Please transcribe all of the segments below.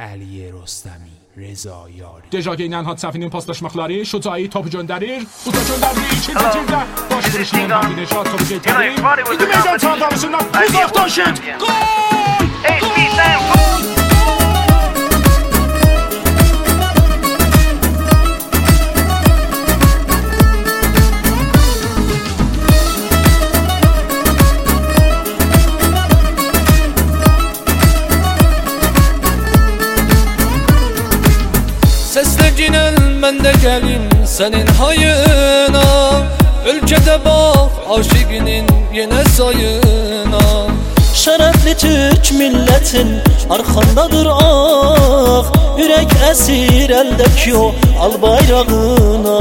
Ali Rostami, Reza Yari. Deja Geynən hadisəfinin paslaşmaqları, Şucayı topu göndərir, Uza göndərdi, ikinci cildə, baş vuruşunun Necad topu qeytərir, İdi meydan çantalısından uzaqdan şut, qol! Sesle mən də gəlim sənin hayına, ölkədə bax aşiqinin yenə sayına. Şərəfli Türk millətin arxandadır ağ, ürək əsir əldəki o al bayrağına,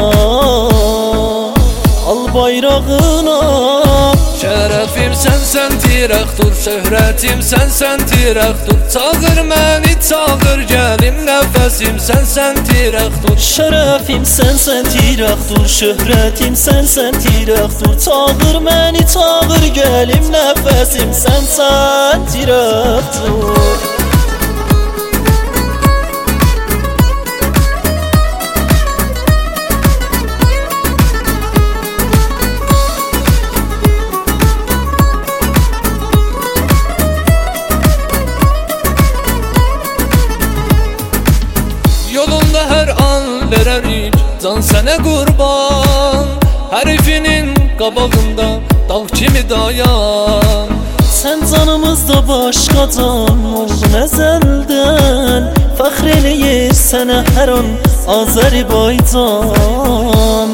al bayrağına. Şərəfim sənsən tirəxdur, şöhrətim sənsən tirəxdur. Çağır məni, çağır gəlim, nəfəsim sənsən tirəxdur. Şərəfim sənsən tirəxdur, şöhrətim sənsən tirəxdur. Çağır məni, çağır gəlim, nəfəsim sənsən tirəxdur. Yolunda hər an verərik can sənə qurban, hərifinin qabağında dağ kimi dayan. Sən canımızda başqa can oldun əzəldən, fəxr eləyir sənə hər an Azərbaycan,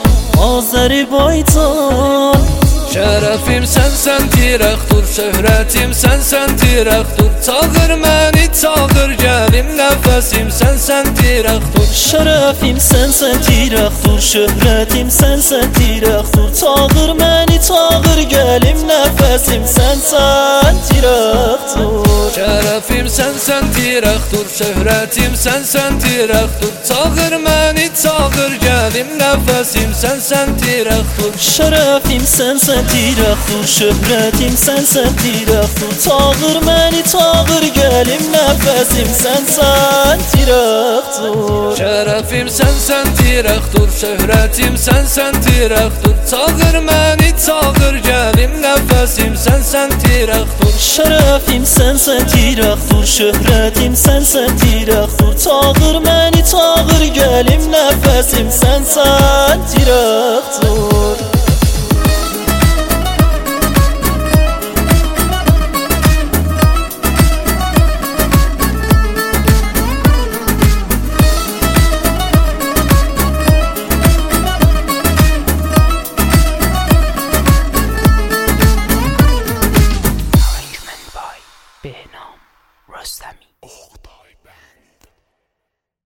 Azərbaycan. Şərəfim sənsən tirəxdur, şöhrətim sənsən tirəxdur. Çağır məni, çağır gəlim, nəfəsim sənsən tirəxdur. Şərəfim sənsən tirəxdur, şöhrətim sənsən tirəxdur. Çağır məni, çağır gəlim, nəfəsim sənsən tirəxdur. Şərəfim sənsən tirəxdur, şöhrətim sənsən tirəxdur. Çağır məni, çağır gəlim, nəfəsim sənsən tirəxdur. Şərəfim sənsən tirəxdur, şöhrətim sənsən tirəxdur. Çağır məni, çağır gəlim, nəfəsim sənsən tirəxdur. Şərəfim sənsən tirəxdur, şöhrətim sənsən tirəxdur. Çağır məni, çağır gəlim, nəfəsim sənsən tirəxdur. Şərəfim sənsən tirəxdur, şöhrətim sənsən tirəxdur. Çağır məni, çağır gəlim, nəfəsim sənsən tirəxdur. Behnam Rostami.